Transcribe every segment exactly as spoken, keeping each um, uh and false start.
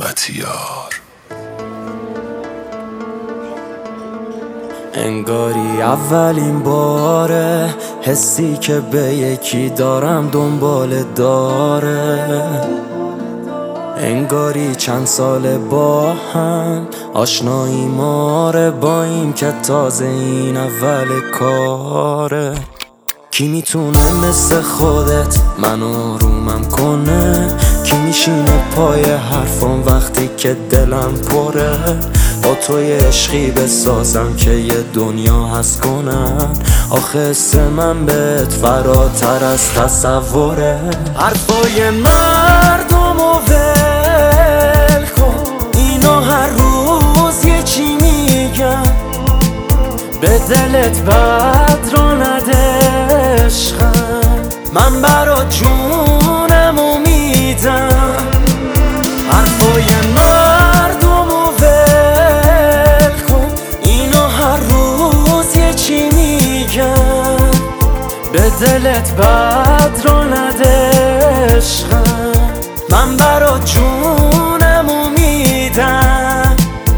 مطیار. انگاری اولین باره حسی که به یکی دارم دنبال داره، انگاری چند سال با هم آشنایی ماره، با این که تازه این اول کاره. کی میتونه مثل خودت من آرومم کنه؟ کی میشینه پای حرفم وقتی که دلم پره؟ با تو یه عشقی بسازم که یه دنیا هست کنن. آخه حس من بهت فراتر از تصوره. حرفای مردم و ول کن، اینو هر روز یه چی میگن. به دلت بد رو نده عشقم، من برات جونمو میدم. حرفای مردم و ول کن، اینو هر روز یه چی میگن. به دلت بد رو نده عشقم، من برات جونمو میدم.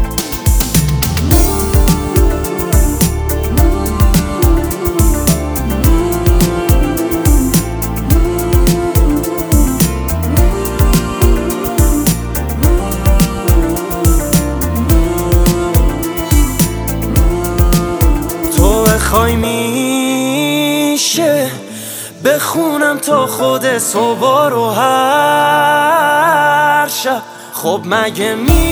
بخوای میشه بخونم تا خود صبح رو هر شب. خب مگه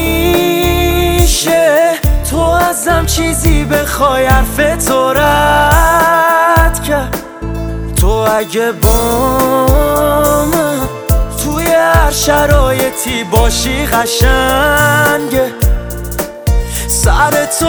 میشه تو ازم چیزی بخوای حرف تو رد کرد؟ تو اگه با من توی هر شرایطی باشی قشنگه. سر تو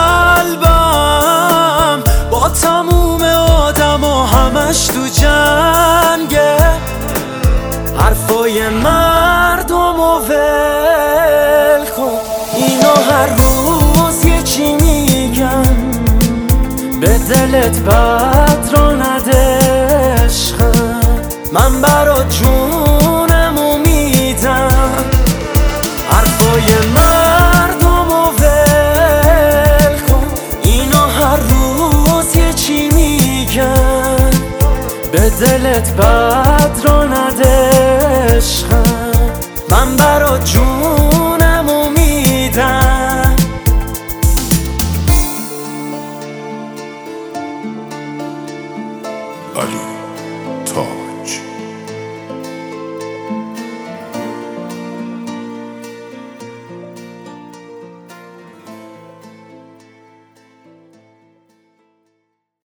قلبم با تموم آدم و همش تو جنگه. حرفای مردم و ول کن، اینو هر روز یه چی میگن. به دلت بد رو نده عشقم، من برات جونمو میدم. حرفای مردم و ول کن، اینو هر روز یه چی میگن. به دلت بد رو نده عشقم، من برات جون